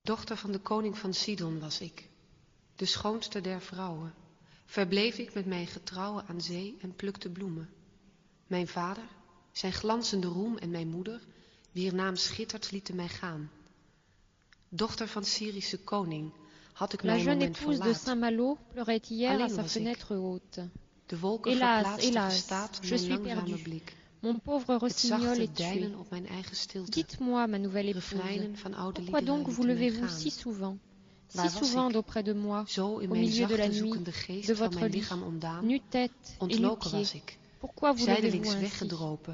Dochter van de koning van Sidon was ik, de schoonste der vrouwen. Verbleef ik met mijn getrouwen aan zee en plukte bloemen. Mijn vader, zijn glanzende roem en mijn moeder, wier naam schittert, lieten mij gaan. Dochter van Syrische koning, had ik mijn moment verlaat. La jeune épouse de Saint-Malo pleurait hier à sa fenêtre haute. Hélas, hélas, je suis perdue. Mon pauvre rossignol est tué. Dites-moi, ma nouvelle épouse, pourquoi donc vous levez-vous si souvent d'auprès de moi, au milieu de la nuit, de votre lit, nu-tête et nu-pied? Pourquoi vous levez-vous ainsi?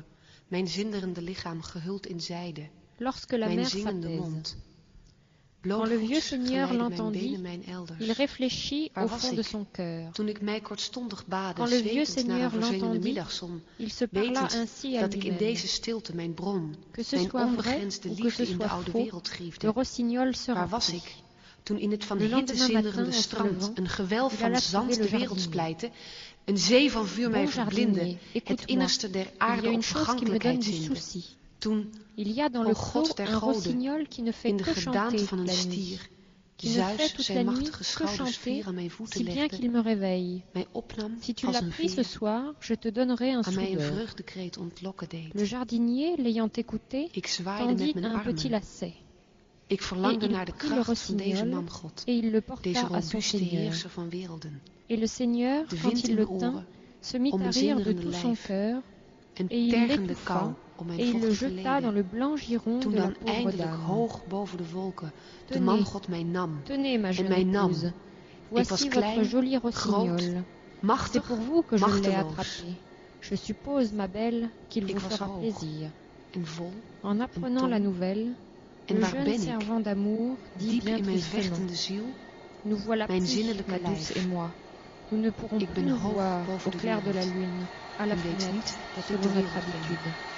Lorsque la mer s'apaise. Quand le vieux seigneur l'entendit, il réfléchit au fond de son cœur. Quand le vieux seigneur l'entendit, il se parla ainsi à lui-même. Que ce soit vrai ou que ce soit faux, le rossignol sera pris. Toen in het van hitte zinderende strand een gewelf van zand de wereld splijtte, een zee van vuur mij verblindde, het innerste der aarde op vergankelijkheid zinde. Toen, o God der goden, in de gedaante van een stier, Zeus zijn machtige schouders vier aan mijn voeten legde, mij opnam als een veer, aan mij een vreugdekreet ontlokken deed. Le jardinier, l'ayant écouté, Ik zwaaide met mijn armen. Ik verlangde naar de kracht van deze man God, deze robuuste heerser van werelden. De wind in mijn oren, om mijn zinderende lijf, een tergende kou om mijn vochtige leden. Toen dan eindelijk hoog boven de wolken de man God mij nam en mij nam. Ik was klein, groot, machtig, machteloos. Je suppose, ma belle, qu'il vous fera plaisir. En vol en apprenant la nouvelle, en le waar jeune ben ik? servant d'amour dit Diep bien in mijn tristement: vechtende ziel, nous voilà mijn pris, zinnelijke ma douce lijf. et moi. Nous ne pourrons Ik ben plus nous hoog voir boven au de clair de la wereld lune, à la en weet fenêtre, niet dat ik selon de notre wereld ben. habitude.